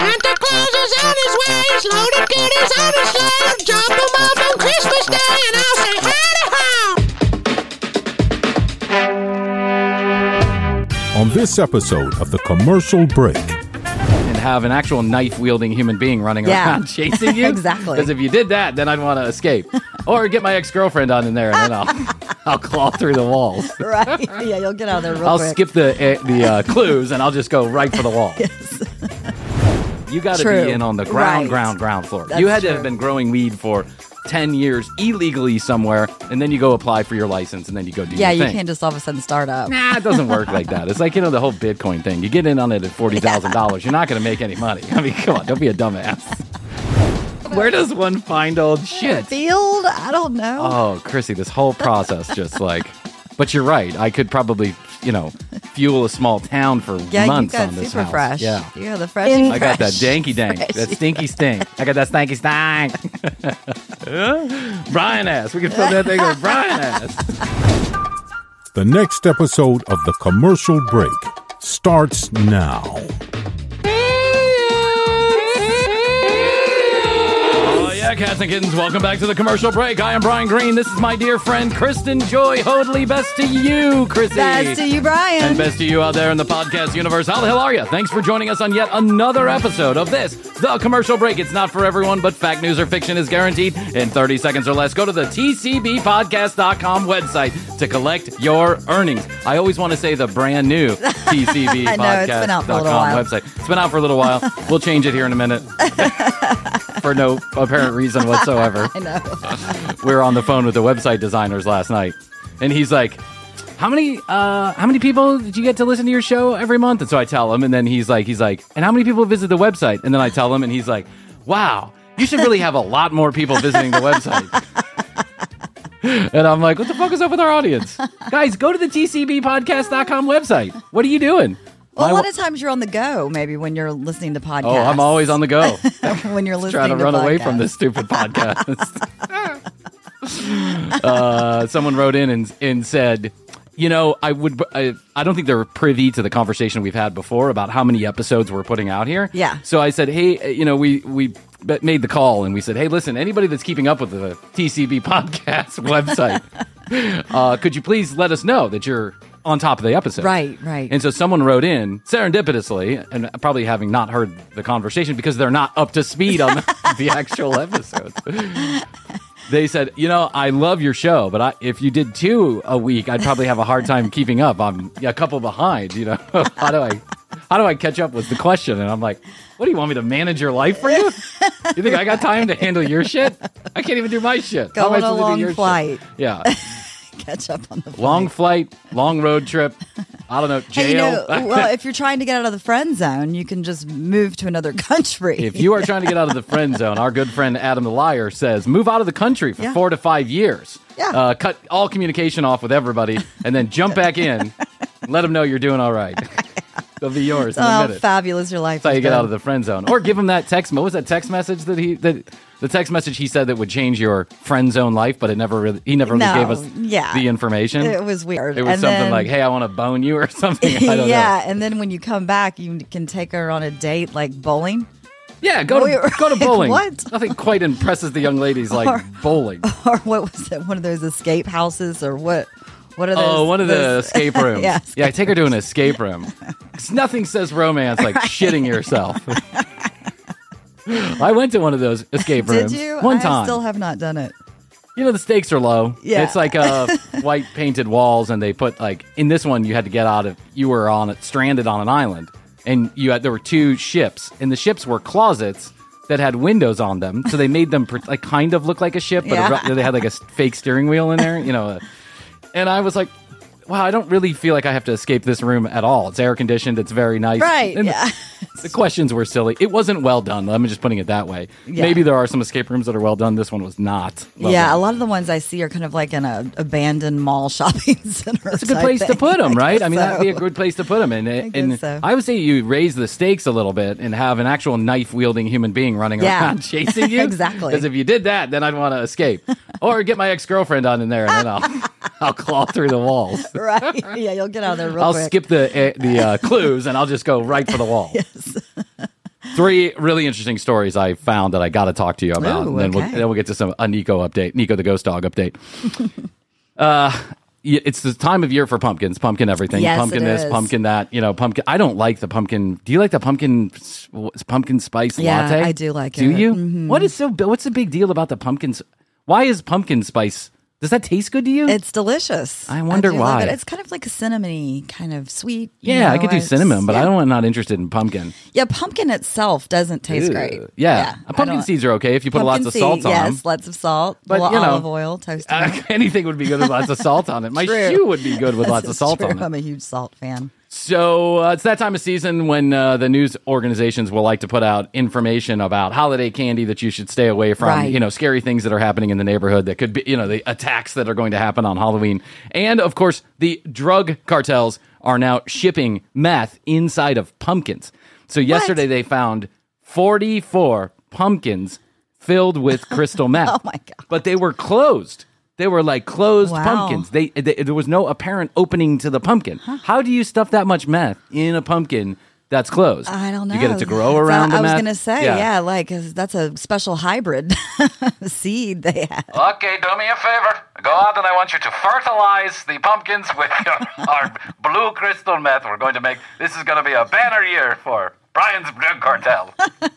Santa Claus is on his way. He's loaded goodies on his sleigh. Drop them off on Christmas Day, and I'll say howdy ho. On this episode of The Commercial Break. And have an actual knife-wielding human being running around chasing you. Exactly. Because if you did that, then I'd want to escape. Or get my ex-girlfriend on in there, and then I'll claw through the walls. Right. Yeah, you'll get out of there real I'll quick. skip the clues, and I'll just go right for the wall. Yes. You got to True. be in on the ground floor. That's you had to true. have been growing weed for 10 years illegally somewhere, and then you go apply for your license, and then you go do Yeah, your you thing. can't just all of a sudden start up. Nah, it doesn't work like that. It's like, the whole Bitcoin thing. You get in on it at $40,000. You're not going to make any money. I mean, come on, don't be a dumbass. Where does one find old shit? Field? I don't know. Oh, Chrissy, this whole process just like... But you're right. I could probably, fuel a small town for yeah, months you got on this super house. fresh. Yeah. You got the fresh. I got that danky dank, that stinky stink. I got that stanky stank. Brian ass. We can fill that thing with Brian ass. The next episode of The Commercial Break starts now. Oh, yeah, cats and kittens. Welcome back to The Commercial Break. I am Brian Green. This is my dear friend, Kristen Joy Hoadley. Best to you, Chrissy. Best to you, Brian. And best to you out there in the podcast universe. How the hell are you? Thanks for joining us on yet another episode of this, The Commercial Break. It's not for everyone, but fact, news, or fiction is guaranteed in 30 seconds or less. Go to the tcbpodcast.com website to collect your earnings. I always want to say the brand new I know, it's been out for a little tcbpodcast.com while. website. It's been out for a little while. We'll change it here in a minute. For no apparent reason whatsoever. I know. We were on the phone with the website designers last night, and he's like, how many people did you get to listen to your show every month? And so I tell him, and then he's like, and how many people visit the website? And then I tell him, and he's like, wow, you should really have a lot more people visiting the website. And I'm like, what the fuck is up with our audience? Guys, go to the tcbpodcast.com website. What are you doing? Well, a lot of times you're on the go, maybe, when you're listening to podcasts. Oh, I'm always on the go. when you're listening Trying to to run away podcasts. from this stupid podcast. Someone wrote in and said, I don't think they're privy to the conversation we've had before about how many episodes we're putting out here. Yeah. So I said, hey, we made the call and we said, hey, listen, anybody that's keeping up with the TCB podcast website, could you please let us know that you're on top of the episode? Right. And so someone wrote in, serendipitously, and probably having not heard the conversation because they're not up to speed on the actual episodes. They said, I love your show, but if you did 2 a week, I'd probably have a hard time keeping up. I'm a couple behind, How do I catch up was the question. And I'm like, what do you want me to manage your life for you? You think I got time to handle your shit? I can't even do my shit. Go How am I on a supposed to do long your shit? flight. Yeah. Catch up on the flight. Long flight, long road trip. I don't know, Hey, jail. well, if you're trying to get out of the friend zone, you can just move to another country. If you are trying to get out of the friend zone, our good friend Adam the Liar says, move out of the country for 4 to 5 years. Yeah. Cut all communication off with everybody, and then jump back in. Let them know you're doing all right. They'll be yours in a Oh, minute. fabulous your life That's how has you get been. out of the friend zone. Or give him that text. What was that text message the text message he said that would change your friend zone life, but he never really gave us the information. It was weird. It was And something then- like, hey, I want to bone you or something. I don't yeah, know. and then when you come back, you can take her on a date like bowling. Yeah, go to Like, bowling. what? Nothing quite impresses the young ladies like bowling. Or what was it? One of those escape houses or what? What are those? Oh, one of the those- escape rooms. Yeah, Yeah, take her to an escape room. 'Cause nothing says romance like shitting yourself. I went to one of those escape rooms. Did you? One I time. still have not done it. The stakes are low. Yeah. It's like white painted walls, and they put in this one you had to get out of. You were stranded on an island, and there were 2 ships, and the ships were closets that had windows on them, so they made them kind of look like a ship, but Yeah. they had like a fake steering wheel in there, And I was like, wow, I don't really feel like I have to escape this room at all. It's air conditioned. It's very nice. Right, And yeah. The questions were silly. It wasn't well done. I'm just putting it that way. Yeah. Maybe there are some escape rooms that are well done. This one was not. Well Yeah, done. a lot of the ones I see are kind of like in a abandoned mall shopping center. It's a good place to put them, right? I mean, that'd be a so. good place to put them. And guess so. I would say you raise the stakes a little bit and have an actual knife-wielding human being running Yeah. around chasing you. Exactly. Because if you did that, then I'd want to escape. Or get my ex-girlfriend on in there, and then I'll claw through the walls. Right. Yeah, you'll get out of there real I'll quick. skip the clues, and I'll just go right for the wall. Yes. 3 really interesting stories I found that I got to talk to you about. Ooh, and then, okay. we'll get to a Nico update, Nico the ghost dog update. It's the time of year for pumpkins, pumpkin everything, Yes, pumpkin it this, is. pumpkin that. Pumpkin. I don't like the pumpkin. Do you like the pumpkin spice Yeah, latte? I do like Do it. you? Mhm. What's the big deal about the pumpkins? Why is pumpkin spice? Does that taste good to you? It's delicious. I wonder do love why. it. It's kind of like a cinnamony, kind of sweet. Yeah, I could do cinnamon, but yeah. I'm not interested in pumpkin. Yeah, pumpkin itself doesn't taste Ew. great. Yeah, I pumpkin don't- seeds are okay if you put Pumpkin lots of salt seed, on yes, them. lots of salt, But, a little you know, olive oil, toasted. Anything would be good with lots of salt on it. My True. shoe would be good with lots of This is salt true. on it. I'm a huge salt fan. So it's that time of season when the news organizations will like to put out information about holiday candy that you should stay away from. Right. Scary things that are happening in the neighborhood that could be, the attacks that are going to happen on Halloween. And of course, the drug cartels are now shipping meth inside of pumpkins. So yesterday they found 44 pumpkins filled with crystal meth. Oh my God. But they were closed. They were like closed Wow. pumpkins. There was no apparent opening to the pumpkin. How do you stuff that much meth in a pumpkin that's closed? I don't know. You get it to grow That's- around the I was meth? going to say, yeah, like that's a special hybrid seed they had. Okay, do me a favor. Go out and I want you to fertilize the pumpkins with our blue crystal meth. We're going to make, this is going to be a banner year for Brian's Drug Cartel.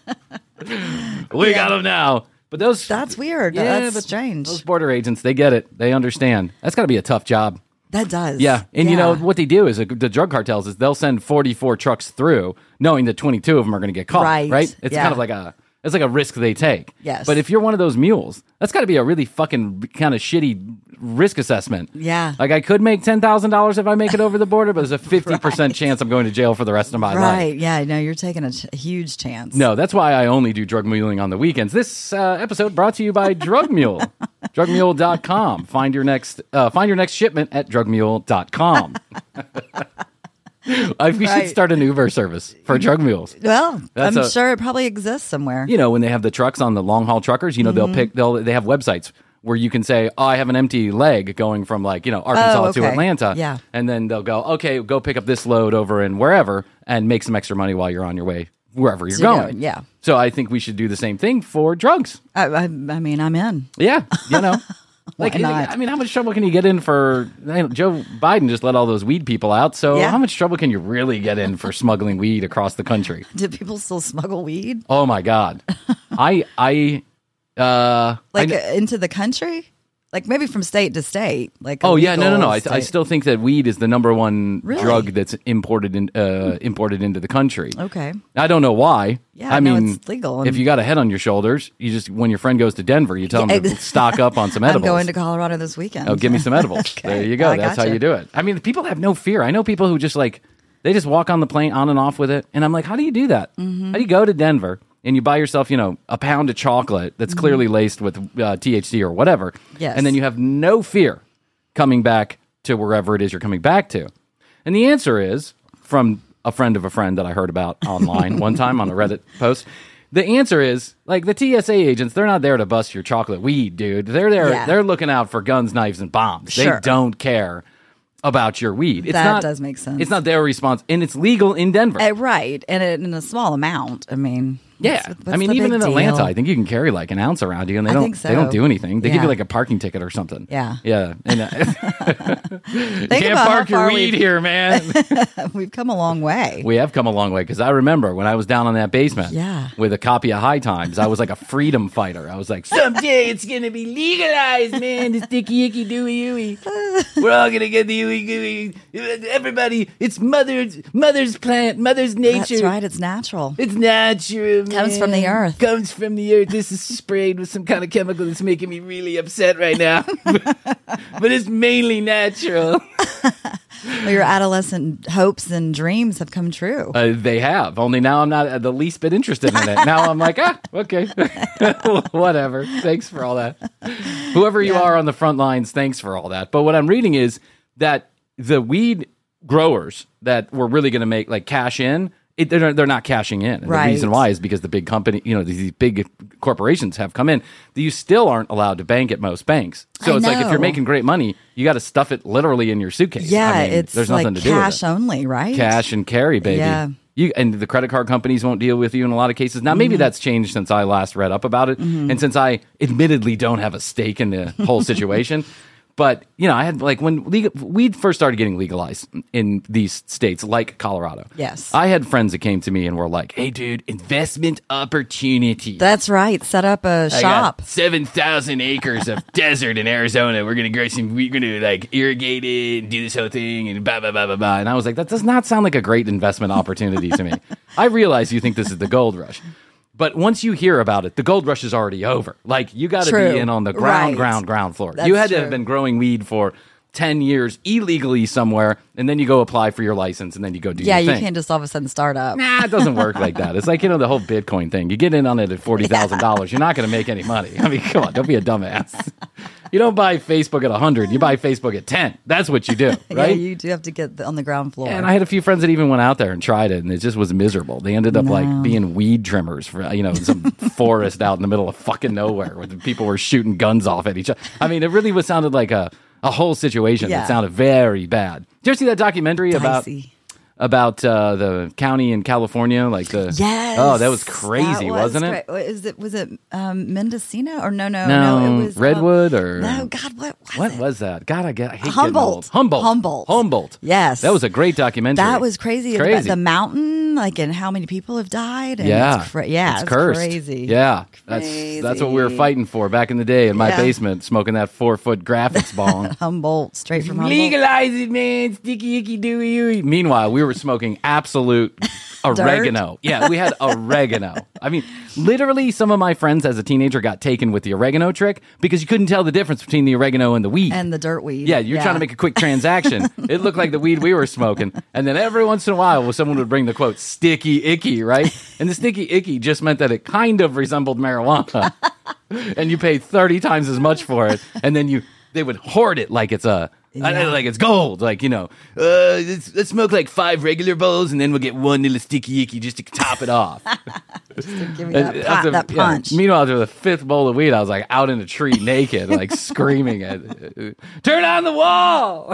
We got them now. But those... That's weird. Yeah, That's but strange. Those border agents, they get it. They understand. That's got to be a tough job. That does. Yeah. And what they do is the drug cartels is they'll send 44 trucks through knowing that 22 of them are going to get caught. Right. It's Yeah. kind of like it's like a risk they take. Yes. But if you're one of those mules, that's got to be a really fucking kind of shitty risk assessment. Yeah. Like I could make $10,000 if I make it over the border, but there's a 50% chance I'm going to jail for the rest of my life. Right. Yeah. No, you're taking a huge chance. No, that's why I only do drug muling on the weekends. This episode brought to you by Drug Mule. Drugmule.com. Find your next shipment at drugmule.com. We should start an Uber service for drug mules. Well, That's I'm sure it probably exists somewhere. When they have the trucks on the long haul truckers, they have websites where you can say, "Oh, I have an empty leg going from Arkansas to okay. Atlanta." Yeah. And then they'll go, "Okay, go pick up this load over in wherever and make some extra money while you're on your way wherever you're going." Yeah. So I think we should do the same thing for drugs. I mean, I'm in. Yeah, Why not? I mean, how much trouble can you get in for? Joe Biden just let all those weed people out. So Yeah. how much trouble can you really get in for smuggling weed across the country? Do people still smuggle weed? Oh my God, Into the country? Like maybe from state to state? Like Oh yeah, no. illegal I state. still think that weed is the number one Really? drug that's imported into the country. Okay. I don't know why. Yeah, I no, mean, it's legal. if you got a head on your shoulders, you just when your friend goes to Denver, you tell them to stock up on some I'm edibles. going to Colorado this weekend. Oh, give me some edibles. Okay. There you go. I That's how gotcha. you do it. I mean, people have no fear. I know people who just they just walk on the plane on and off with it, and I'm like, how do you do that? Mm-hmm. How do you go to Denver and you buy yourself, a pound of chocolate that's clearly laced with THC or whatever, Mm-hmm. Yes. and then you have no fear coming back to wherever it is you're coming back to? And the answer is from a friend of a friend that I heard about online one time on a Reddit post. The answer is the TSA agents, they're not there to bust your chocolate weed, dude. They're there. Yeah. They're looking out for guns, knives, and bombs. Sure. They don't care about your weed. That does make sense. It's not their response, and it's legal in Denver. Right. And in a small amount. I mean, Yeah, what's I mean, the even big in Atlanta, deal? I think you can carry an ounce around you, and they I don't. think so. They don't do anything. They give Yeah. you a parking ticket or something. Yeah. yeah. And, Think can't about park how your far weed we've- here, man. We've come a long way. We have come a long way because I remember when I was down on that basement Yeah. with a copy of High Times, I was like a freedom fighter. I was like, someday it's going to be legalized, man. This dicky icky dooey ooey. We're all going to get the ooey gooey. Everybody, it's mother's plant, mother's nature. That's right. It's natural. It's natural. Comes from the man. earth. Comes from the earth. This is sprayed with some kind of chemical that's making me really upset right now. But it's mainly natural. Well, your adolescent hopes and dreams have come true. They have. Only now I'm not the least bit interested in it. Now I'm like, okay. Whatever. Thanks for all that. Whoever you are on the front lines, thanks for all that. But what I'm reading is that the weed growers that were really going to make cash in, they're not cashing in. And Right. the reason why is because the big company, these big corporations have come in. You still aren't allowed to bank at most banks. So I it's like if you're know. making great money, you got to stuff it literally in your suitcase. Yeah, I mean, it's there's like nothing to do with cash it. only, right? Cash and carry, baby. Yeah. And the credit card companies won't deal with you in a lot of cases. Now, maybe that's changed since I last read up about it, and since I admittedly don't have a stake in the whole situation. But, I had when weed first started getting legalized in these states like Colorado. Yes. I had friends that came to me and were like, hey, dude, investment opportunity. That's right. Set up a I shop. got 7,000 acres of desert in Arizona. We're going to grow some, we're going to irrigate it and do this whole thing and blah, blah, blah, blah, blah. And I was like, that does not sound like a great investment opportunity to me. I realize you think this is the gold rush. But once you hear about it, the gold rush is already over. You got to be in on the ground floor. That's you had to true. have been growing weed for 10 years illegally somewhere, and then you go apply for your license, and then you go do your thing. Yeah, you can't just all of a sudden start up. Nah, it doesn't work like that. It's like, the whole Bitcoin thing. You get in on it at $40,000. You're not going to make any money. I mean, come on, don't be a dumbass. You don't buy Facebook at 100. You buy Facebook at 10. That's what you do, right? Yeah, you do have to get on the ground floor. And I had a few friends that even went out there and tried it, and it just was miserable. They ended up being weed trimmers for in some forest out in the middle of fucking nowhere where the people were shooting guns off at each other. I mean, it really sounded like a whole situation that sounded very bad. Did you ever see that documentary about the county in California, Yes. Oh, that was crazy, wasn't it? Was it Mendocino or no? No, It was Redwood or no. God, what was that? God, I hate Humboldt. getting old. Humboldt. Yes, that was a great documentary. That was crazy. It's crazy. The mountain, and how many people have died. And Yeah, it's cursed. crazy. Yeah, Crazy. that's what we were fighting for back in the day in my basement, smoking that 4-foot graphics bong. Humboldt, straight from Humboldt. Legalize it, man. Sticky, icky, dooey, ooey. Meanwhile, we were smoking absolute oregano. Yeah, we had oregano. I mean, literally, some of my friends as a teenager got taken with the oregano trick because you couldn't tell the difference between the oregano and the weed. And the dirt weed. Yeah, you're trying to make a quick transaction. It looked like the weed we were smoking. And then every once in a while, someone would bring the quote, sticky icky, right? And the sticky icky just meant that it kind of resembled marijuana. And you pay 30 times as much for it. And then they would hoard it like it's it's gold. Let's smoke 5 regular bowls and then we'll get one little sticky icky just to top it off. Give me that punch. Yeah. Meanwhile, after the 5th bowl of weed, I was out in a tree naked, screaming at turn on the wall.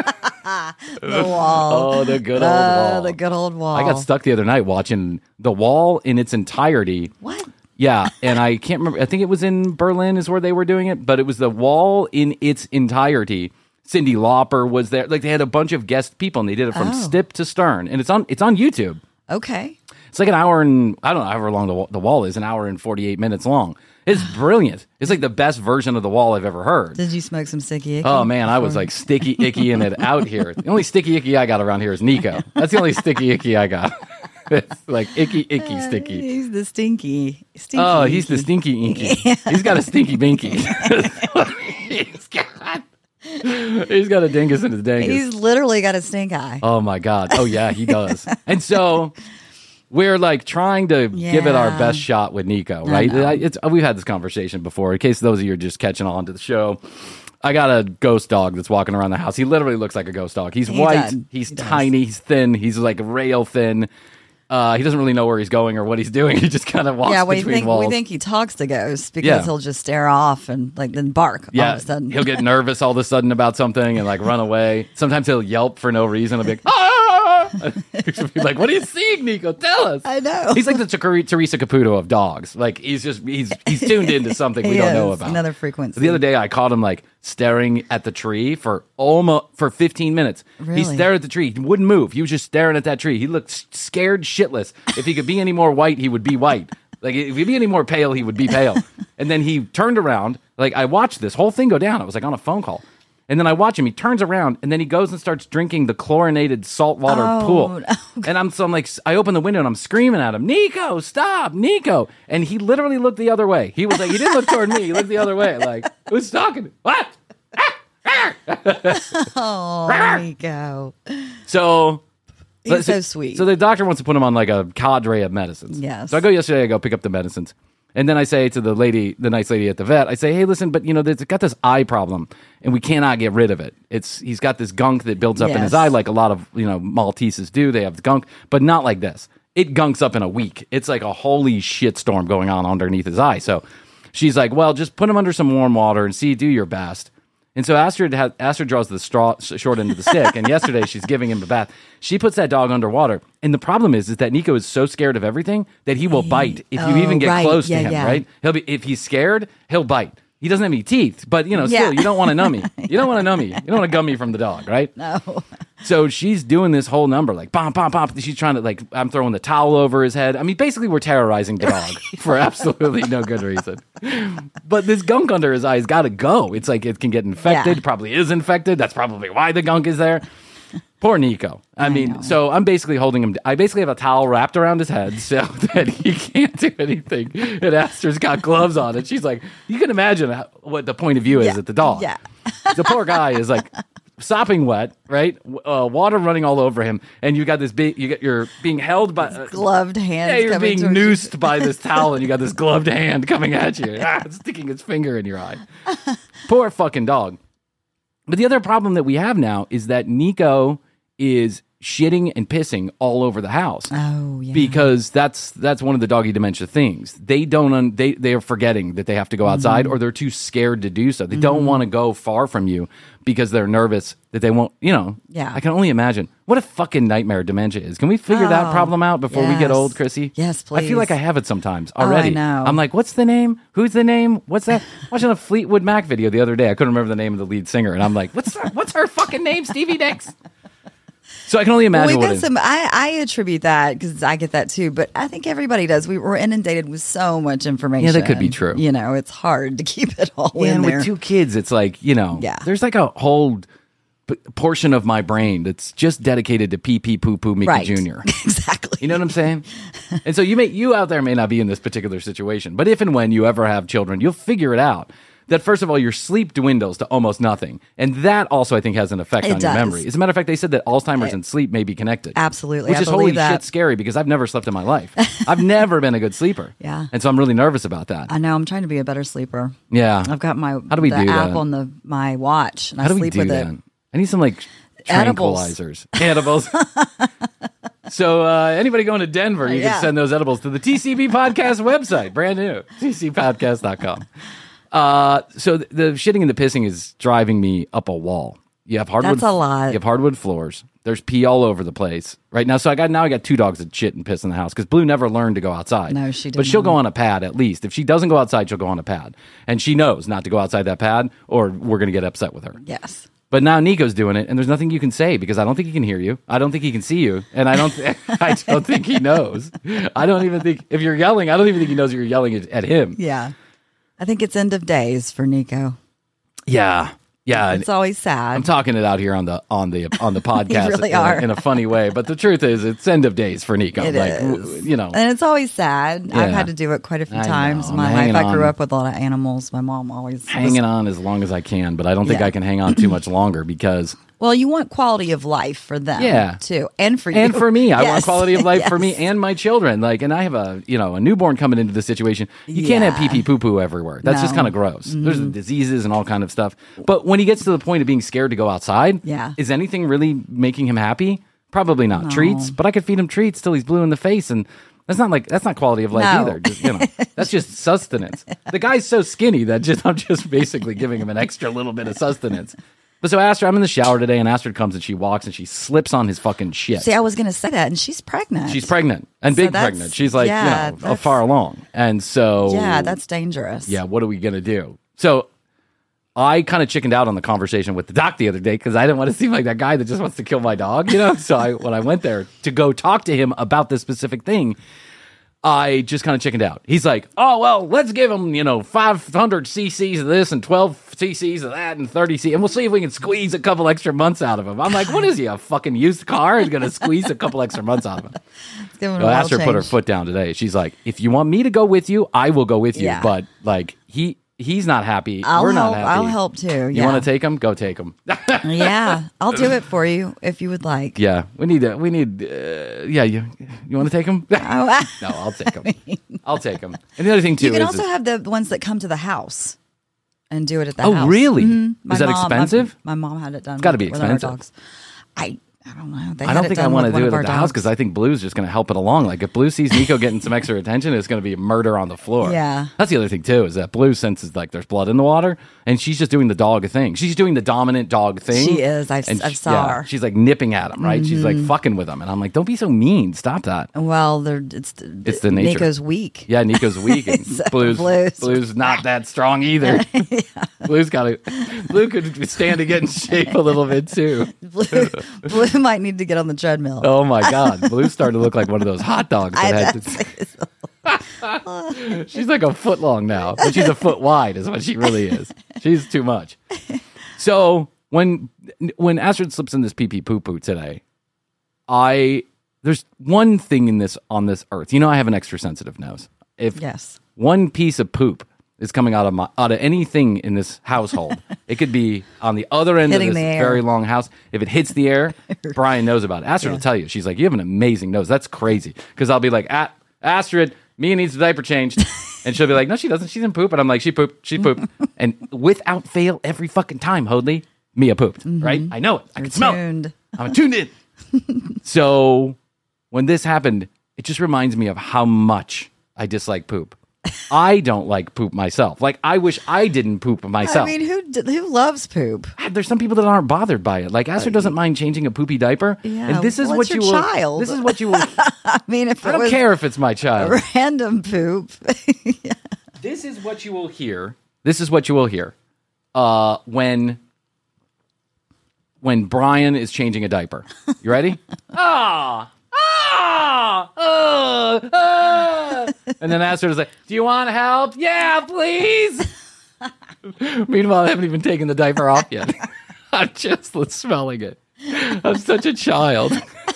The wall. Oh, the good old wall. The good old wall. I got stuck the other night watching The Wall in its entirety. What? Yeah, and I can't remember. I think it was in Berlin is where they were doing it, but it was The Wall in its entirety. Cyndi Lauper was there. They had a bunch of guest people, and they did it from stip to stern, and it's on YouTube. Okay. It's an hour and I don't know however long the Wall is, an hour and 48 minutes long. It's brilliant. It's the best version of The Wall I've ever heard. Did you smoke some sticky icky? Oh man, I was sticky icky in it out here. The only sticky icky I got around here is Nico. That's the only sticky icky I got. It's icky sticky. He's the stinky. Oh, he's the stinky inky. Yeah. He's got a stinky binky. He's got a dingus in his dangus. He's literally got a stink eye. Oh my God. Oh yeah, he does. And so we're trying to give it our best shot with Nico, right? We've had this conversation before. In case those of you are just catching on to the show, I got a ghost dog that's walking around the house. He literally looks like a ghost dog. He's white. He's tiny. He's thin. He's rail thin. He doesn't really know where he's going or what he's doing. He just kind of walks between walls. We think he talks to ghosts because he'll just stare off and then bark all of a sudden. He'll get nervous all of a sudden about something and run away. Sometimes he'll yelp for no reason. He'll be He'll be what are you seeing, Nico? Tell us. I know. He's like the Teresa Caputo of dogs. He's tuned into something we don't know about. Another frequency. The other day I caught him staring at the tree for 15 minutes. Really? He stared at the tree. He wouldn't move. He was just staring at that tree. He looked scared shitless. If he could be any more white, he would be white. If he'd be any more pale, he would be pale. And then he turned around. I watched this whole thing go down. I was on a phone call. And then I watch him. He turns around, and then he goes and starts drinking the chlorinated saltwater pool. And I'm I open the window, and I'm screaming at him, Nico, stop, Nico. And he literally looked the other way. He was he didn't look toward me. He looked the other way. Who's talking? What? Oh, Nico. So he's so sweet. So the doctor wants to put him on a cadre of medicines. Yes. So I go yesterday. I go pick up the medicines. And then I say to the nice lady at the vet, I say, hey, listen, but it's got this eye problem, and we cannot get rid of it. He's got this gunk that builds up in his eye, like a lot of Malteses do. They have the gunk, but not like this. It gunks up in a week. It's like a holy shitstorm going on underneath his eye. So she's like, well, just put him under some warm water and do your best. And so Astrid draws the short end of the stick, and yesterday she's giving him a bath. She puts that dog underwater, and the problem is that Nico is so scared of everything that he will bite if you even get close to him. Right? If he's scared, he'll bite. He doesn't have any teeth, but still, you don't want to nummy. You don't want to nummy. You don't want to gummy from the dog, right? No. So she's doing this whole number, like, bom, bom, bom. She's trying to, I'm throwing the towel over his head. I mean, basically, we're terrorizing the dog for absolutely no good reason. But this gunk under his eye has got to go. It's like it can get infected. Yeah. Probably is infected. That's probably why the gunk is there. Poor Nico. I mean, so I'm basically holding him. I basically have a towel wrapped around his head so that he can't do anything. And Aster's got gloves on. And she's like, you can imagine what the point of view is at the dog. Yeah. The poor guy is like sopping wet, right? Water running all over him. And you got this you're being held by gloved hands. Yeah, you're coming being noosed by this towel, and you got this gloved hand coming at you, sticking its finger in your eye. Poor fucking dog. But the other problem that we have now is that Nico is shitting and pissing all over the house. Oh, yeah. Because that's one of the doggy dementia things. They don't they are forgetting that they have to go outside, or they're too scared to do so. They don't want to go far from you because they're nervous that they won't, Yeah. I can only imagine what a fucking nightmare dementia is. Can we figure that problem out before we get old, Chrissy? Yes, I feel like please. I have it sometimes already. I know. I'm like, what's the name? Who's the name? What's that? Watching a Fleetwood Mac video the other day. I couldn't remember the name of the lead singer, and I'm like, what's her fucking name? Stevie Nicks. So I can only imagine We've got I attribute that because I get that too, but I think everybody does. We were inundated with so much information. Yeah, that could be true. It's hard to keep it all in and there. with 2 kids, it's like, there's like a whole portion of my brain that's just dedicated to pee pee poo poo Mickey Right. Jr. Exactly. You know what I'm saying? And so you out there may not be in this particular situation, but if and when you ever have children, you'll figure it out. That first of all, your sleep dwindles to almost nothing. And that also, I think, has an effect on your memory. As a matter of fact, they said that Alzheimer's and sleep may be connected. Absolutely. Which I is believe holy that. shit scary because I've never slept in my life. I've never been a good sleeper. Yeah. And so I'm really nervous about that. I know. I'm trying to be a better sleeper. Yeah. I've got How do we the do app that? on my watch, and How I do we sleep do with that? it. I need some Edibles. tranquilizers. Edibles. So anybody going to Denver, you can send those edibles to the TCB Podcast website. Brand new. tcpodcast.com. So the shitting and the pissing is driving me up a wall. You have hardwood. That's a lot. You have hardwood floors. There's pee all over the place right now. So I got 2 dogs that shit and piss in the house because Blue never learned to go outside. No, she didn't. But she'll go on a pad at least. If she doesn't go outside, she'll go on a pad, and she knows not to go outside that pad, or we're gonna get upset with her. Yes. But now Nico's doing it, and there's nothing you can say because I don't think he can hear you. I don't think he can see you, and I don't think he knows. I don't even think if you're yelling, I don't even think he knows you're yelling at him. Yeah. I think it's end of days for Nico. Yeah. It's always sad. I'm talking it out here on the podcast really are. in a funny way, but the truth is, it's end of days for Nico. It is. And it's always sad. Yeah. I've had to do it quite a few I times know. in my I'm life. hanging I grew on. up with a lot of animals. My mom always hanging on as long as I can, but I don't think Yeah. I can hang on too much longer because Well, you want quality of life for them, Yeah. too, and for you, and for me, I want Yes. quality of life for me Yes. and my children. And I have a newborn coming into the situation. You can't have Yeah. pee pee poo poo everywhere. That's just No. kind of gross. There's diseases and all kind of stuff. But when he gets to the point of being scared to go outside, Yeah. is anything really making him happy? Probably not. Treats, but I could feed him treats till he's blue in the face, and that's not quality of life No. either. That's just sustenance. The guy's so skinny that I'm just basically giving him an extra little bit of sustenance. But so Astrid, I'm in the shower today, and Astrid comes and she walks and she slips on his fucking shit. See, I was going to say that, and she's pregnant. She's pregnant and So big that's- pregnant. She's like, yeah, that's- far along. And so, Yeah, that's dangerous. yeah, what are we going to do? So I kind of chickened out on the conversation with the doc the other day because I didn't want to seem like that guy that just wants to kill my dog, So when I went there to go talk to him about this specific thing, I just kind of chickened out. He's like, oh, well, let's give him, 500 cc's of this and 12 cc's of that and 30 cc's, and we'll see if we can squeeze a couple extra months out of him. I'm like, what is he, a fucking used car? He's going to squeeze a couple extra months out of him. Give him I a asked her oil to put her change. foot down today. She's like, if you want me to go with you, I will go with you. Yeah. But he's not happy. I'll We're help. not happy. I'll help too. You want to take him? Go take him. Yeah, I'll do it for you if you would like. Yeah, we need. You want to take him? Oh, No, I'll take him. I'll take him. And the other thing too you can is, also have the ones that come to the house and do it at the oh house. really? Mhm. Is that expensive? My mom had it done. gotta be with our expensive. dogs. I I don't know. They I had don't it think I done want to with one do of it our at the house dogs. because I think Blue's just going to help it along. Like if Blue sees Nico getting some extra attention, it's going to be a murder on the floor. Yeah. That's the other thing too, is that Blue senses like there's blood in the water, and she's just doing the dog thing. She's doing the dominant dog thing. She is. I've saw her. She's like nipping at him, right? She's like fucking with him, and I'm like, don't be so mean. Stop that. Well, it's the nature. Nico's weak. Yeah, Nico's weak, and So Blue's not that strong either. Blue could stand to get in shape a little bit too. Blue might need to get on the treadmill. Oh my God, Blue's starting to look like one of those hot dogs. She's like a foot long now, but she's a foot wide is what she really is. She's too much. So when Astrid slips in this pee-pee poo-poo today, there's one thing on this earth. You know, I have an extra sensitive nose. If one piece of poop is coming out of anything in this household, it could be on the other end Hitting of this the air. very long house. If it hits the air, Brian knows about it. Astrid will tell you. She's like, you have an amazing nose. That's crazy. Because I'll be like, Astrid, Mia needs a diaper changed. And she'll be like, no, she doesn't. She's in poop. And I'm like, she pooped. And without fail, every fucking time, Hoadley, Mia pooped. Right? I know it. I can smell it. I'm tuned in. So when this happened, it just reminds me of how much I dislike poop. I don't like poop myself. Like, I wish I didn't poop myself. I mean, who loves poop? There's some people that aren't bothered by it. Like, Astrid doesn't mind changing a poopy diaper. Yeah, and this is well, what it's you your will. child. This is what you will. I mean, if I it don't was care if it's my child. random poop. This is what you will hear. This is what you will hear. When Brian is changing a diaper. You ready? And then Astrid is like, do you want help? Yeah, please. Meanwhile, I haven't even taken the diaper off yet. I'm just smelling it. I'm such a child.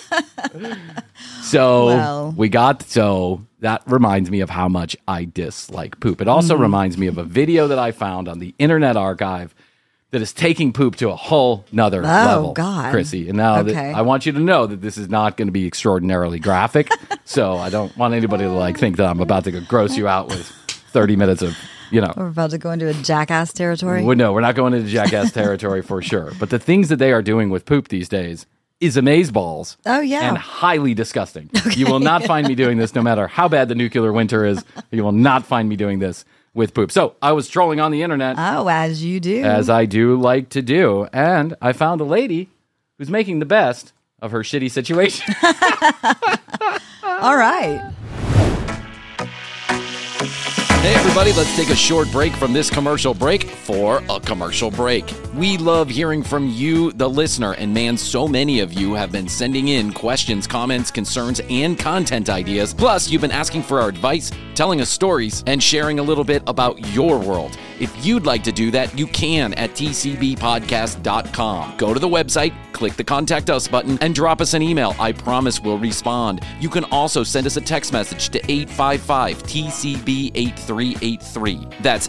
So that reminds me of how much I dislike poop. It also reminds me of a video that I found on the Internet Archive that is taking poop to a whole nother level, God. Chrissy. And now I want you to know that this is not going to be extraordinarily graphic. So I don't want anybody to think that I'm about to gross you out with 30 minutes of, We're about to go into a jackass territory. Well, no, we're not going into jackass territory for sure. But the things that they are doing with poop these days is amazeballs. Oh, yeah. And highly disgusting. Okay. You will not find me doing this no matter how bad the nuclear winter is. You will not find me doing this with poop. So I was trolling on the internet. Oh, as you do. As I do like to do. And I found a lady who's making the best of her shitty situation. All right. Hey everybody, let's take a short break from this commercial break for a commercial break. We love hearing from you, the listener, and man, so many of you have been sending in questions, comments, concerns, and content ideas. Plus, you've been asking for our advice, telling us stories, and sharing a little bit about your world. If you'd like to do that, you can at tcbpodcast.com. Go to the website, click the Contact Us button, and drop us an email. I promise we'll respond. You can also send us a text message to 855-TCB-8383. That's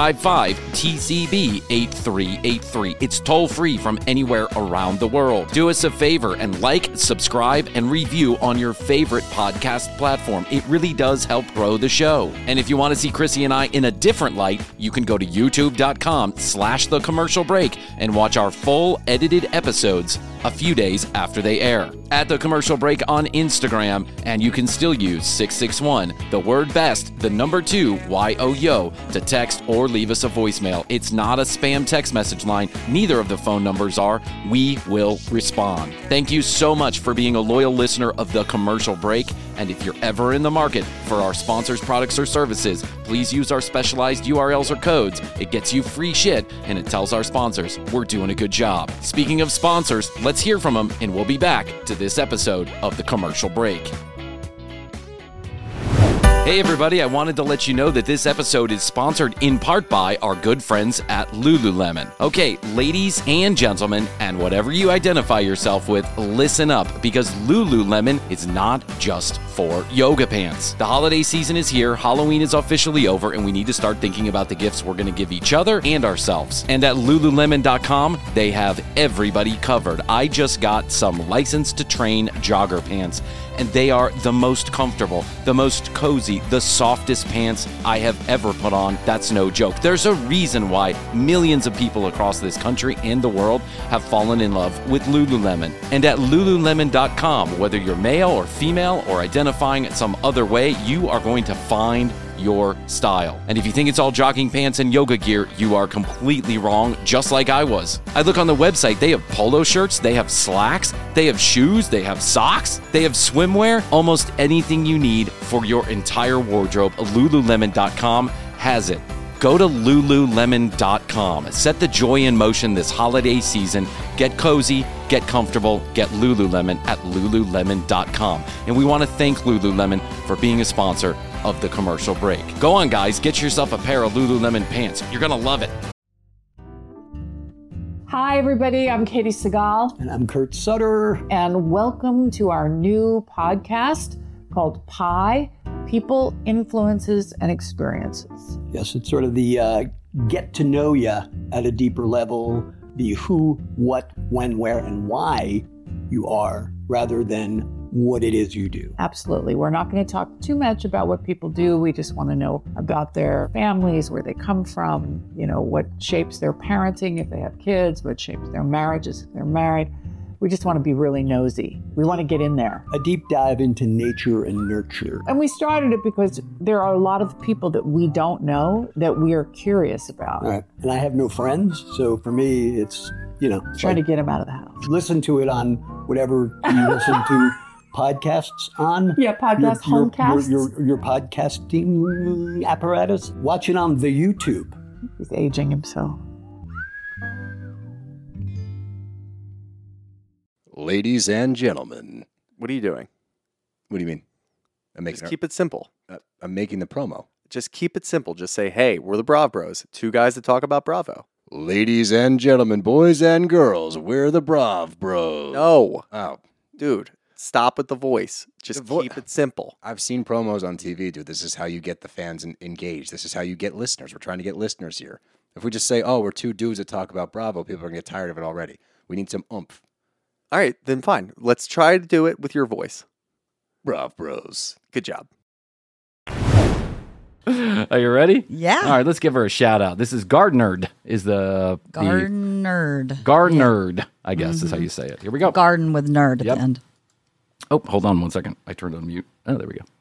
855-TCB-8383. It's toll-free from anywhere around the world. Do us a favor and like, subscribe, and review on your favorite podcast platform. It really does help grow the show. And if you want to see Chrissy and I in a different light, you can go to youtube.com/thecommercialbreak and watch our full edited episodes a few days after they air. At The Commercial Break on Instagram, and you can still use 661, the word best, the number 2, YOYO, to text or leave us a voicemail. It's not a spam text message line. Neither of the phone numbers are. We will respond. Thank you so much for being a loyal listener of The Commercial Break. And if you're ever in the market for our sponsors' products or services, please use our specialized URLs or codes. It gets you free shit, and it tells our sponsors we're doing a good job. Speaking of sponsors, let's hear from them, and we'll be back to this episode of The Commercial Break. Hey everybody, I wanted to let you know that this episode is sponsored in part by our good friends at Lululemon. Okay, ladies and gentlemen, and whatever you identify yourself with, listen up, because Lululemon is not just for yoga pants. The holiday season is here, Halloween is officially over, and we need to start thinking about the gifts we're going to give each other and ourselves. And at Lululemon.com, they have everybody covered. I just got some License to Train jogger pants, and they are the most comfortable, the most cozy, Cozy, the softest pants I have ever put on. That's no joke. There's a reason why millions of people across this country and the world have fallen in love with Lululemon. And at Lululemon.com, whether you're male or female or identifying some other way, you are going to find your style. And if you think it's all jogging pants and yoga gear, you are completely wrong, just like I was. I look on the website, they have polo shirts, they have slacks, they have shoes, they have socks, they have swimwear, almost anything you need for your entire wardrobe. Lululemon.com has it. Go to Lululemon.com. Set the joy in motion this holiday season. Get cozy, get comfortable, get Lululemon at Lululemon.com. And we want to thank Lululemon for being a sponsor of the commercial break. Go on, guys, get yourself a pair of Lululemon pants. You're going to love it. Hi, everybody. I'm Katie Segal. And I'm Kurt Sutter. And welcome to our new podcast called PIE, People, Influences, and Experiences. Yes, it's sort of the get to know you at a deeper level, the who, what, when, where, and why you are, rather than what it is you do. Absolutely. We're not going to talk too much about what people do. We just want to know about their families, where they come from, you know, what shapes their parenting if they have kids, what shapes their marriages if they're married. We just want to be really nosy. We want to get in there. A deep dive into nature and nurture. And we started it because there are a lot of people that we don't know that we are curious about. All right. And I have no friends, so for me, it's, you know. Try to get them out of the house. Listen to it on whatever you listen to podcasts on. Yeah, podcast, homecasts. Your podcasting apparatus. Watch it on the YouTube. He's aging himself. Ladies and gentlemen. What are you doing? What do you mean? Just keep it simple. I'm making the promo. Just keep it simple. Just say, hey, we're the Brav Bros. Two guys that talk about Bravo. Ladies and gentlemen, boys and girls, we're the Brav Bros. No. Oh. Dude, stop with the voice. Just keep it simple. I've seen promos on TV, dude. This is how you get the fans engaged. This is how you get listeners. We're trying to get listeners here. If we just say, oh, we're two dudes that talk about Bravo, people are going to get tired of it already. We need some oomph. All right, then fine. Let's try to do it with your voice. Brav Bros. Good job. Are you ready? Yeah. All right, let's give her a shout out. This is Gardenerd. Gardenerd, I guess is how you say it. Here we go. Garden with nerd at the end. Oh, hold on one second. I turned on mute. Oh, there we go.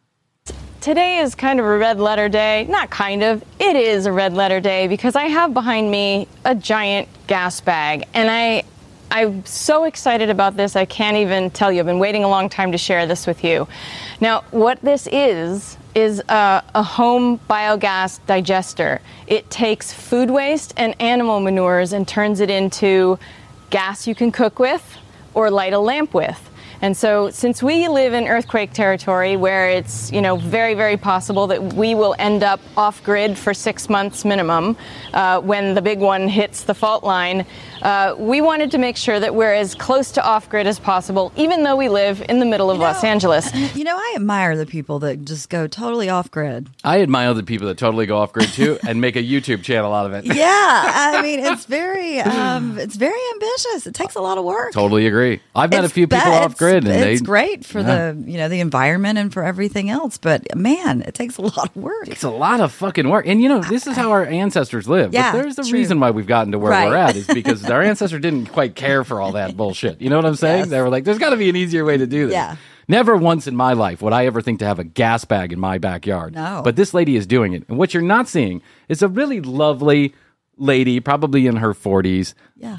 Today is kind of a red letter day. Not kind of. It is a red letter day because I have behind me a giant gas bag. And I'm so excited about this, I can't even tell you. I've been waiting a long time to share this with you. Now, what this is a home biogas digester. It takes food waste and animal manures and turns it into gas you can cook with or light a lamp with. And so since we live in earthquake territory where it's, very, very possible that we will end up off grid for 6 months minimum when the big one hits the fault line, we wanted to make sure that we're as close to off grid as possible, even though we live in the middle of Los Angeles. I admire the people that just go totally off grid. I admire the people that totally go off grid too and make a YouTube channel out of it. Yeah, I mean, it's very ambitious. It takes a lot of work. Totally agree. I've met a few people off grid, and it's great for the environment and for everything else. But man, it takes a lot of work. It's a lot of fucking work, and this is how our ancestors lived. Yeah, but there's a reason why we've gotten to where we're at is because our ancestors didn't quite care for all that bullshit. You know what I'm saying? Yes. They were like, "There's got to be an easier way to do this." Yeah. Never once in my life would I ever think to have a gas bag in my backyard. No. But this lady is doing it. And what you're not seeing is a really lovely lady, probably in her 40s,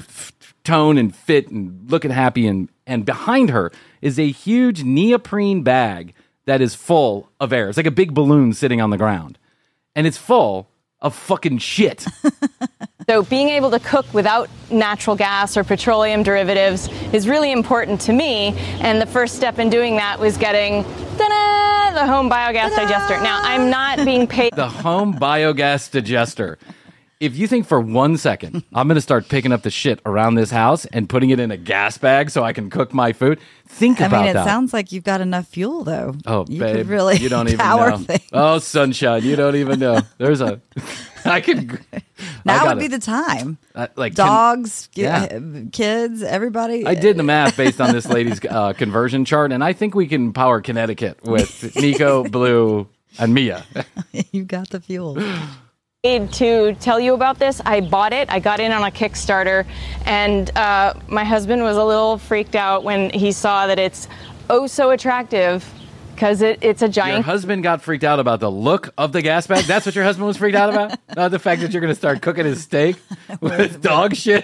tone and fit and looking happy. And behind her is a huge neoprene bag that is full of air. It's like a big balloon sitting on the ground. And it's full of fucking shit. So being able to cook without natural gas or petroleum derivatives is really important to me. And the first step in doing that was getting the home biogas digester. Now, I'm not being paid. The home biogas digester. If you think for 1 second, I'm going to start picking up the shit around this house and putting it in a gas bag so I can cook my food, think about that. It sounds like you've got enough fuel, though. Oh, you babe, could really you don't even power know. Things. Oh, sunshine, you don't even know. There's I could. Now would be the time. Like dogs, kids, everybody. I did the math based on this lady's conversion chart, and I think we can power Connecticut with Nico Blue and Mia. You got the fuel. To tell you about this, I bought it. I got in on a Kickstarter, and my husband was a little freaked out when he saw that it's so attractive because it's a Your giant. husband got freaked out about the look of the gas bag? That's what your husband was freaked out about? Not the fact that you're going to start cooking his steak with dog shit?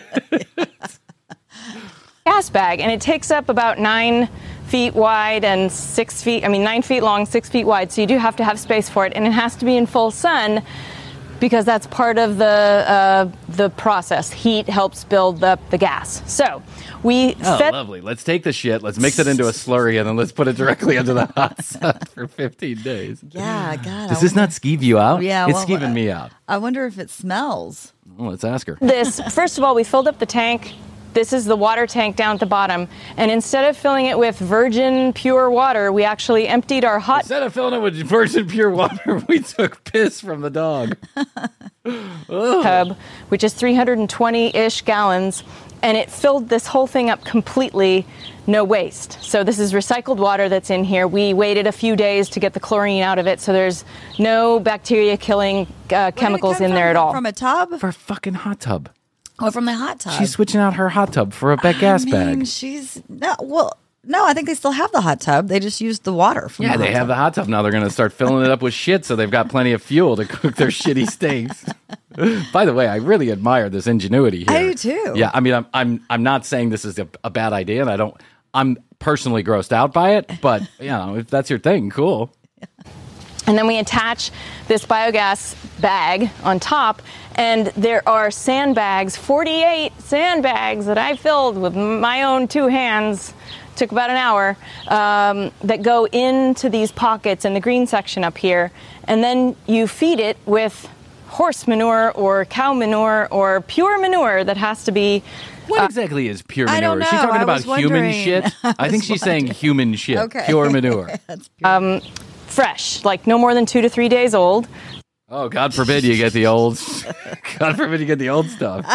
Gas bag, and it takes up about 9 feet wide and 9 feet long, 6 feet wide. So you do have to have space for it, and it has to be in full sun because that's part of the process. Heat helps build up the gas. So we Lovely. Let's take the shit, let's mix it into a slurry, and then let's put it directly into the hot sun for 15 days. Yeah, God. Does this not skeeve you out? Yeah, it's skeeving me out. I wonder if it smells. Well, let's ask her. First of all, we filled up the tank. This is the water tank down at the bottom. And instead of filling it with virgin pure water, we actually emptied our hot Instead of filling it with virgin pure water, we took piss from the dog. tub, which is 320-ish gallons, and it filled this whole thing up completely, no waste. So this is recycled water that's in here. We waited a few days to get the chlorine out of it, so there's no bacteria-killing chemicals in there at all. From a tub? For a fucking hot tub. Oh, from the hot tub. She's switching out her hot tub for a gas bag. No, I think they still have the hot tub. They just used the water from Yeah, the they hot have the hot tub now. They're going to start filling it up with shit, so they've got plenty of fuel to cook their shitty steaks. By the way, I really admire this ingenuity here. I do too. Yeah, I mean, I'm not saying this is a bad idea, and I'm personally grossed out by it, but if that's your thing, cool. And then we attach this biogas bag on top, and there are sandbags, 48 sandbags that I filled with my own 2 hands. Took about an hour, that go into these pockets in the green section up here. And then you feed it with horse manure or cow manure or pure manure that has to be... What exactly is pure manure? I don't Is she know. talking I about was human wondering. shit? I think she's saying human shit. Okay. Pure manure. That's pure. fresh, like no more than 2 to 3 days old. Oh, God forbid you get the old... God forbid you get the old stuff.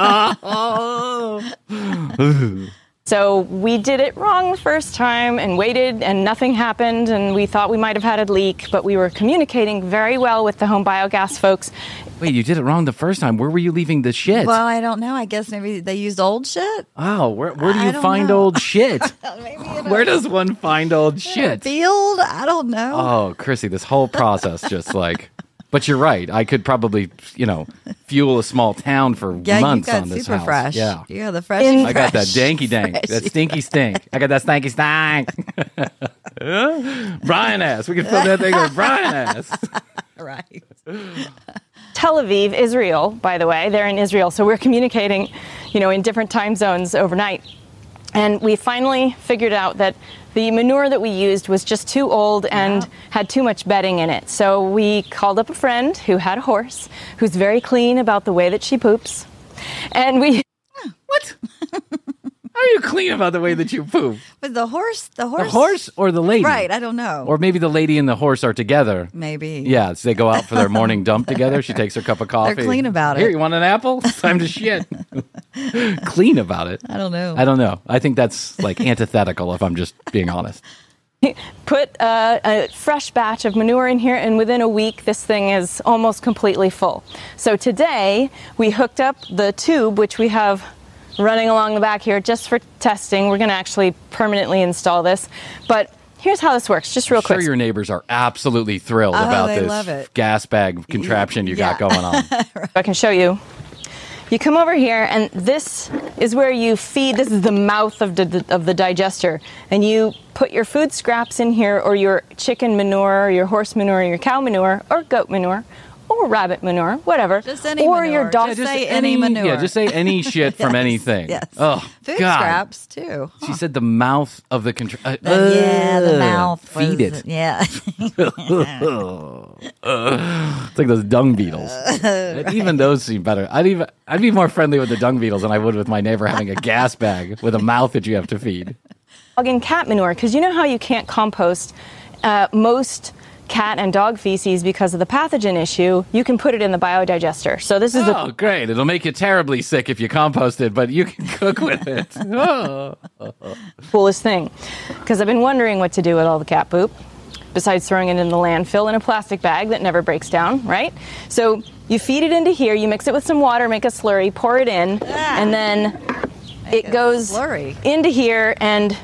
So we did it wrong the first time and waited, and nothing happened, and we thought we might have had a leak, but we were communicating very well with the home biogas folks. Wait, you did it wrong the first time. Where were you leaving the shit? Well, I don't know. I guess maybe they used old shit. Oh, where do I you don't find know. old shit? Maybe in Where does one find old shit? field? I don't know. Oh, Chrissy, this whole process just like... But you're right. I could probably, fuel a small town for yeah, months you got on this super house. fresh. Yeah. You got the fresh. I got that danky dank, that stinky stink. I got that stanky stank. Brian ass. We can fill that thing with Brian ass. Right. Tel Aviv, Israel, by the way, they're in Israel, so we're communicating, in different time zones overnight. And we finally figured out that the manure that we used was just too old and had too much bedding in it. So we called up a friend who had a horse, who's very clean about the way that she poops. And we... What? How are you clean about the way that you poop? But the horse. The horse or the lady? Right. I don't know. Or maybe the lady and the horse are together. Maybe. Yeah, so they go out for their morning dump together. She takes her cup of coffee. They're clean about Here, it. you want an apple? It's time to shit. Clean about it. I don't know. I don't know. I think that's like antithetical if I'm just being honest. put a fresh batch of manure in here, and within a week, this thing is almost completely full. So today, we hooked up the tube, which we have running along the back here just for testing. We're going to actually permanently install this. But here's how this works, just real I'm sure quick. your neighbors are absolutely thrilled about they this love it. gas bag contraption you got going on. I can show you. You come over here, and this is where you feed. This is the mouth of the digester, and you put your food scraps in here, or your chicken manure, or your horse manure, or your cow manure, or goat manure, or rabbit manure, whatever. Just any or manure. your dog. Just say any manure. Yeah, just say any shit from anything. Yes. Oh, Food God. scraps too. She said the mouth of the Yeah, the mouth. Feed was- it. Yeah. It's like those dung beetles. Even those seem better. I'd be more friendly with the dung beetles than I would with my neighbor having a gas bag with a mouth that you have to feed. Dog and cat manure, because you know how you can't compost most cat and dog feces because of the pathogen issue. You can put it in the biodigester. So this is Oh, great. It'll make you terribly sick if you compost it, but you can cook with it. Oh. the coolest thing, because I've been wondering what to do with all the cat poop. besides throwing it in the landfill in a plastic bag that never breaks down, right? So you feed it into here, you mix it with some water, make a slurry, pour it in, and then it goes into here and...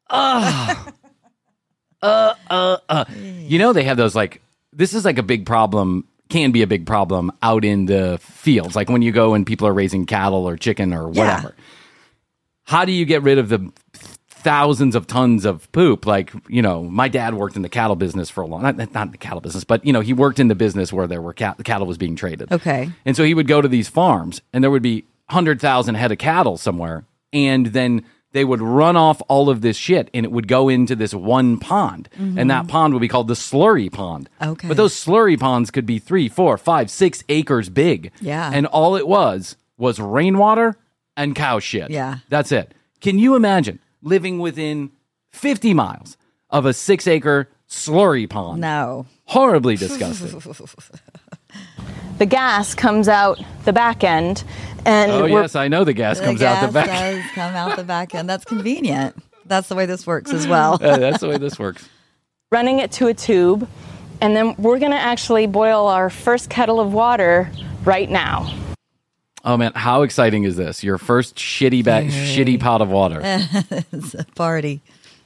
You know, they have those, like, this is like a big problem, can be a big problem out in the fields. Like when you go and people are raising cattle or chicken or whatever. Yeah. How do you get rid of the thousands of tons of poop? Like, you know, my dad worked in the cattle business for a long, not the cattle business, but, you know, he worked in the business where there were cattle was being traded. Okay. And so he would go to these farms and there would be 100,000 head of cattle somewhere. And then they would run off all of this shit and it would go into this one pond. Mm-hmm. And that pond would be called the slurry pond. Okay. But those slurry ponds could be 3, 4, 5, 6 acres big. Yeah. And all it was rainwater and cow shit. Yeah. That's it. Can you imagine living within 50 miles of a 6-acre slurry pond? No. Horribly disgusting. The gas comes out the back end. And oh, yes, I know the gas comes out the back end. The gas does come out the back end. That's convenient. That's the way this works as well. That's the way this works. Running it to a tube, and then we're going to actually boil our first kettle of water right now. Oh, man, how exciting is this? Your first shitty pot of water. It's a party.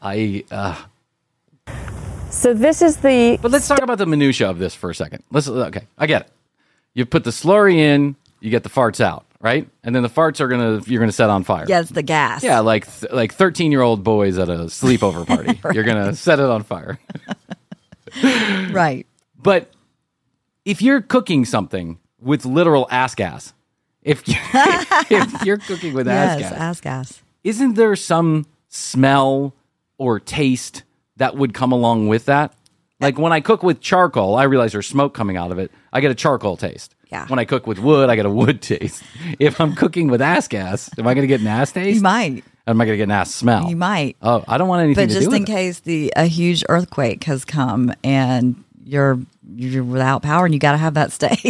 So this is the... But let's talk about the minutia of this for a second. Okay, I get it. You put the slurry in, you get the farts out, right? And then the farts you're gonna set on fire. Yeah, it's the gas. Yeah, like 13-year-old boys at a sleepover party. Right. You're gonna set it on fire. Right. But if you're cooking something with literal ass gas, if you're cooking with ass gas, isn't there some smell or taste that would come along with that? Like when I cook with charcoal, I realize there's smoke coming out of it. I get a charcoal taste. Yeah. When I cook with wood, I get a wood taste. If I'm cooking with ass gas, am I going to get an ass taste? You might. Or am I going to get an ass smell? You might. Oh, I don't want anything to do with it. But just in case a huge earthquake has come and you're without power and you got to have that steak.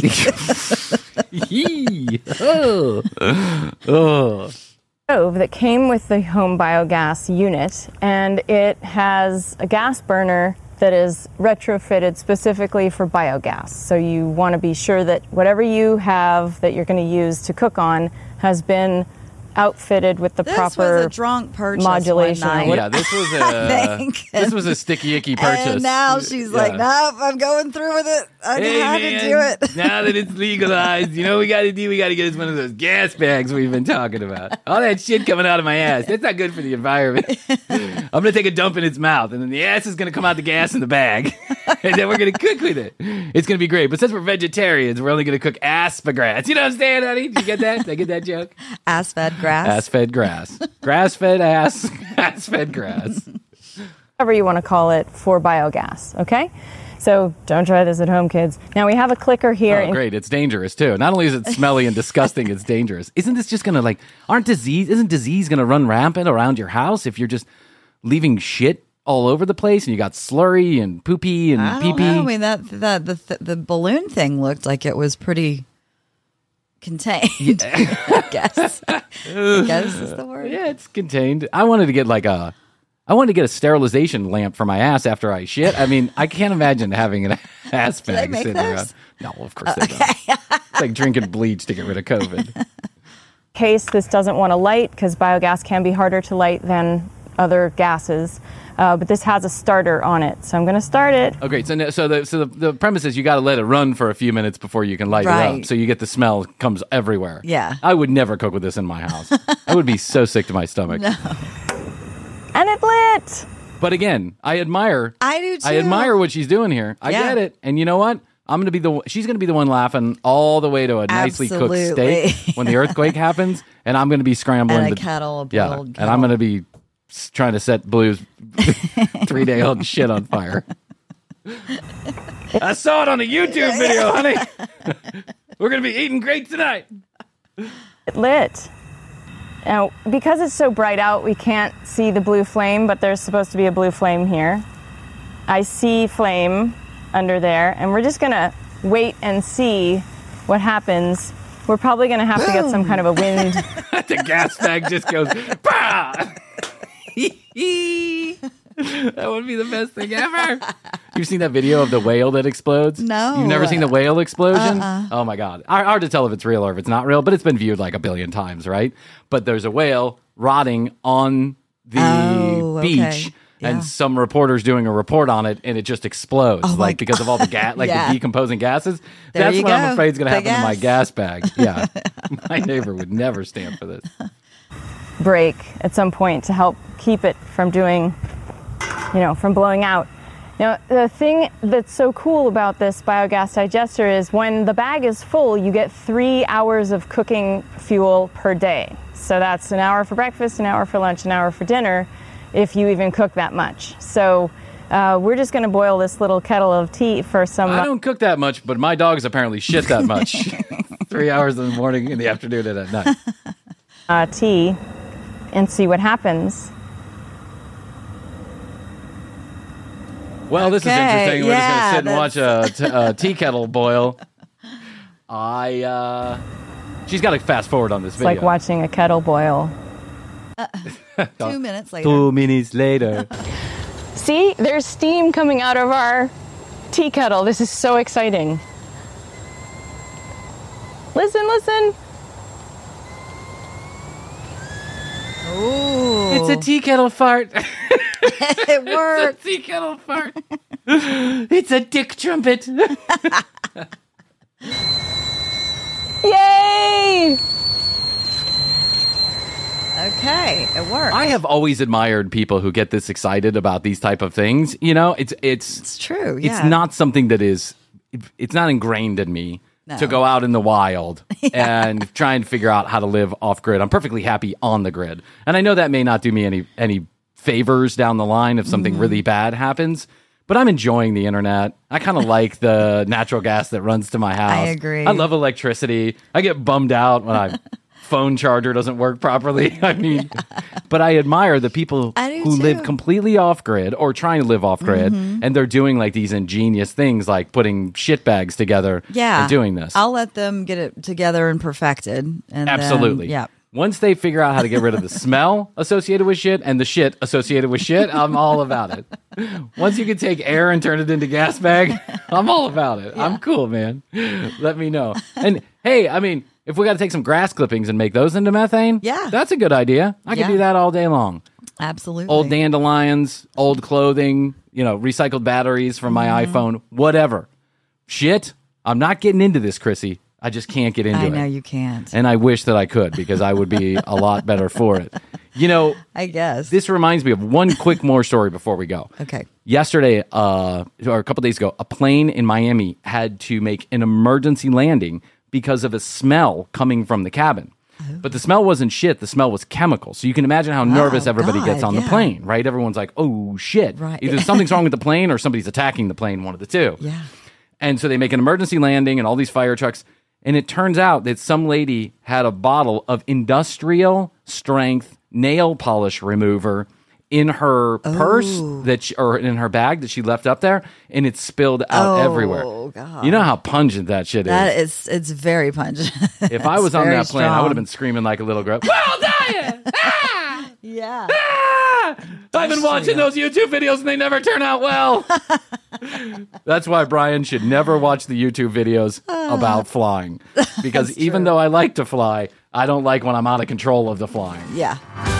Stove that came with the home biogas unit, and it has a gas burner that is retrofitted specifically for biogas. So you want to be sure that whatever you have that you're going to use to cook on has been outfitted with the proper was a drunk purchase modulation. One night. Yeah, this was a sticky icky purchase. And now she's like, nope, I'm going through with it. I have to do it. Now that it's legalized, you know what we got to do? We got to get us one of those gas bags we've been talking about. All that shit coming out of my ass. That's not good for the environment. I'm going to take a dump in its mouth, and then the ass is going to come out the gas in the bag, and then we're going to cook with it. It's going to be great. But since we're vegetarians, we're only going to cook asparagus. You know what I'm saying, honey? Did you get that? Did I get that joke? Ass-fed grass. Ass-fed grass. Grass-fed ass. Ass-fed grass. Whatever you want to call it for biogas, okay? So don't try this at home, kids. Now we have a clicker here. Oh, great. It's dangerous, too. Not only is it smelly and disgusting, it's dangerous. Isn't this just going to, isn't disease going to run rampant around your house if you're just leaving shit all over the place and you got slurry and poopy and pee-pee? I mean, the balloon thing looked like it was pretty contained. Yeah. I guess is the word. Yeah, it's contained. I wanted to get a sterilization lamp for my ass after I shit. I mean, I can't imagine having an ass bag sitting around. No, of course they don't. It's like drinking bleach to get rid of COVID. In case this doesn't want to light, because biogas can be harder to light than other gases. But this has a starter on it, so I'm going to start it. Okay, so the premise is you got to let it run for a few minutes before you can light it up, so you get the smell comes everywhere. Yeah, I would never cook with this in my house. I would be so sick to my stomach. No. And it lit. But again, I admire. I do too. I admire what she's doing here. I get it, and you know what? She's going to be the one laughing all the way to a nicely cooked steak when the earthquake happens, and I'm going to be scrambling and a kettle. And I'm going to be trying to set Blue's 3-day-old shit on fire. I saw it on a YouTube video, honey. We're going to be eating great tonight. It lit. Now, because it's so bright out, we can't see the blue flame, but there's supposed to be a blue flame here. I see flame under there, and we're just going to wait and see what happens. We're probably going to have to get some kind of a wind. The gas bag just goes, bah! That would be the best thing ever. You've seen that video of the whale that explodes? No. You've never seen the whale explosion? Oh my God. Hard to tell if it's real or if it's not real, but it's been viewed like a billion times, right? But there's a whale rotting on the beach. Yeah. And some reporter's doing a report on it, and it just explodes, because of all the the decomposing gases. That's what I'm afraid is going to happen to my gas bag. Yeah, my neighbor would never stand for this. Break at some point to help keep it from doing, from blowing out. Now, the thing that's so cool about this biogas digester is when the bag is full, you get 3 hours of cooking fuel per day. So that's an hour for breakfast, an hour for lunch, an hour for dinner, if you even cook that much. So we're just going to boil this little kettle of tea for some... I don't cook that much, but my dogs apparently shit that much. 3 hours in the morning, in the afternoon, and at night. Tea and see what happens. Well, this is interesting. We're just going to sit and watch a tea kettle boil. She's got to fast forward on this video. It's like watching a kettle boil. 2 minutes later. 2 minutes later. See, there's steam coming out of our tea kettle. This is so exciting. Listen. Ooh. It's a tea kettle fart. It worked. It's a tea kettle fart. It's a dick trumpet. Yay! Okay, it worked. I have always admired people who get this excited about these type of things. It's true. Yeah. It's not something that is. It's not ingrained in me to go out in the wild and try and figure out how to live off grid. I'm perfectly happy on the grid, and I know that may not do me any favors down the line if something really bad happens. But I'm enjoying the internet. I kind of like the natural gas that runs to my house. I agree. I love electricity. I get bummed out when my phone charger doesn't work properly. But I admire the people who live completely off grid or trying to live off grid, and they're doing these ingenious things like putting shit bags together and doing this. I'll let them get it together and perfected. And Absolutely. Then, Once they figure out how to get rid of the smell associated with shit and the shit associated with shit, I'm all about it. Once you can take air and turn it into gas bag, I'm all about it. Yeah. I'm cool, man. Let me know. And hey, if we got to take some grass clippings and make those into methane, that's a good idea. I can do that all day long. Absolutely. Old dandelions, old clothing, recycled batteries from my iPhone, whatever. Shit, I'm not getting into this, Chrissy. I just can't get into it. I know you can't. And I wish that I could because I would be a lot better for it. I guess. This reminds me of one quick more story before we go. Okay. Yesterday, or a couple days ago, a plane in Miami had to make an emergency landing because of a smell coming from the cabin. But the smell wasn't shit. The smell was chemical. So you can imagine how nervous everybody gets on the plane, right? Everyone's like, oh, shit. Right. Either something's wrong with the plane or somebody's attacking the plane, one of the two. Yeah. And so they make an emergency landing and all these fire trucks. And it turns out that some lady had a bottle of industrial strength nail polish remover in her purse or in her bag that she left up there, and it spilled out everywhere. Oh, God. You know how pungent that shit is? It's very pungent. If I was on that plane, I would have been screaming like a little girl. Well, Diane! Ah! Yeah. Ah! I've been watching those YouTube videos, and they never turn out well. That's why Brian should never watch the YouTube videos about flying. Because even though I like to fly, I don't like when I'm out of control of the flying. Yeah.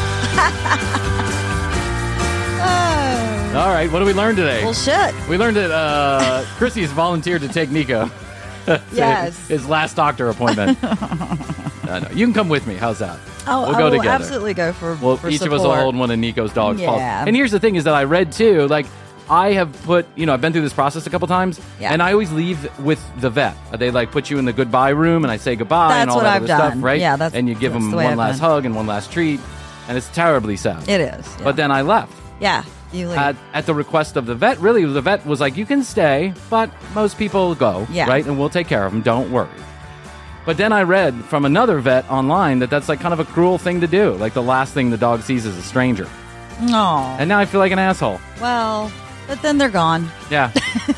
All right, what did we learn today? Well, shit. We learned that Chrissy has volunteered to take Nico to his last doctor appointment. No, you can come with me. How's that? We'll go together. Absolutely go for each support. of us will hold one of Nico's dog's paws. Yeah. And here's the thing is that I read too, I have put, I've been through this process a couple times, and I always leave with the vet. They put you in the goodbye room, and I say goodbye and all that other stuff, right? Yeah, and you give them one last hug and one last treat, and it's terribly sad. It is. Yeah. But then I left. Yeah, you leave. At the request of the vet. Really, the vet was like, you can stay, but most people go, right? And we'll take care of them. Don't worry. But then I read from another vet online that's kind of a cruel thing to do. The last thing the dog sees is a stranger. No. And now I feel like an asshole. Well, but then they're gone. Yeah.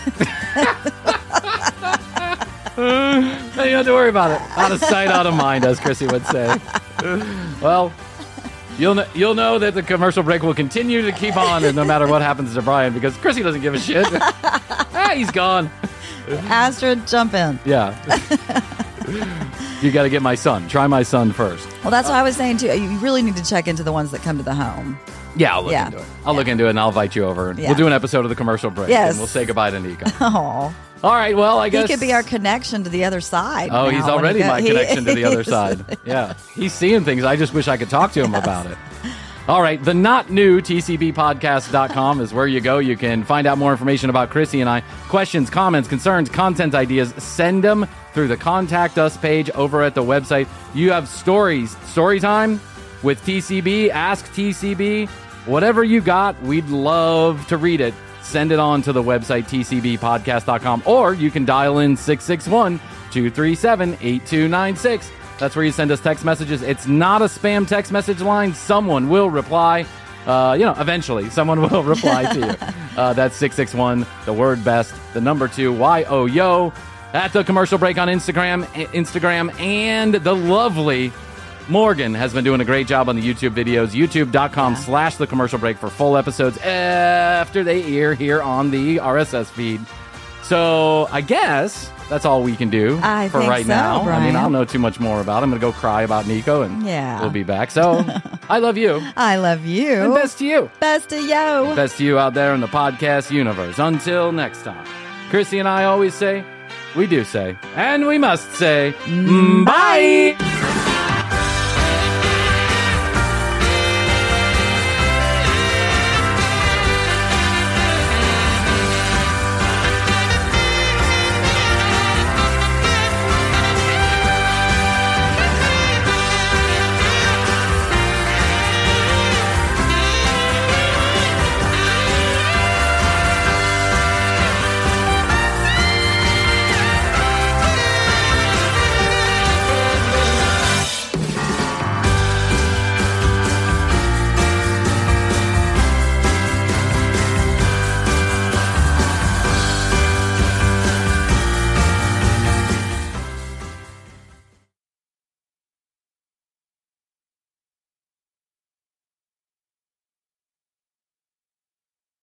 You don't have to worry about it. Out of sight, out of mind, as Chrissy would say. Well, you'll know that the commercial break will continue to keep on no matter what happens to Brian because Chrissy doesn't give a shit. He's gone. Astrid, jump in. Yeah. You got to get my son. Try my son first. Well, that's what I was saying too. You really need to check into the ones that come to the home. Yeah, I'll look into it. I'll look into it and I'll invite you over. Yeah. We'll do an episode of the commercial break. Yes. And we'll say goodbye to Nico. Oh. All right, well, I guess. He could be our connection to the other side. Oh, now he's when already he my connection to the other side. Yeah. He's seeing things. I just wish I could talk to him about it. All right. The not new TCBpodcast.com is where you go. You can find out more information about Chrissy and I. Questions, comments, concerns, content ideas. Send them through the Contact Us page over at the website. You have stories. Story time with TCB. Ask TCB. Whatever you got, we'd love to read it. Send it on to the website, tcbpodcast.com, or you can dial in 661-237-8296. That's where you send us text messages. It's not a spam text message line. Someone will reply. Eventually, someone will reply to you. That's 661, the word best, the number 2, YOYO, at the commercial break on Instagram, and the lovely Morgan has been doing a great job on the YouTube videos, youtube.com/the commercial break for full episodes after they air here on the RSS feed. So I guess that's all we can do for right now. Brian. I mean, I don't know too much more about it. I'm going to go cry about Nico and we'll be back. So I love you. I love you. And best to you. Best to you. Best to you out there in the podcast universe. Until next time, Chrissy and I always say, we do say, and we must say, bye.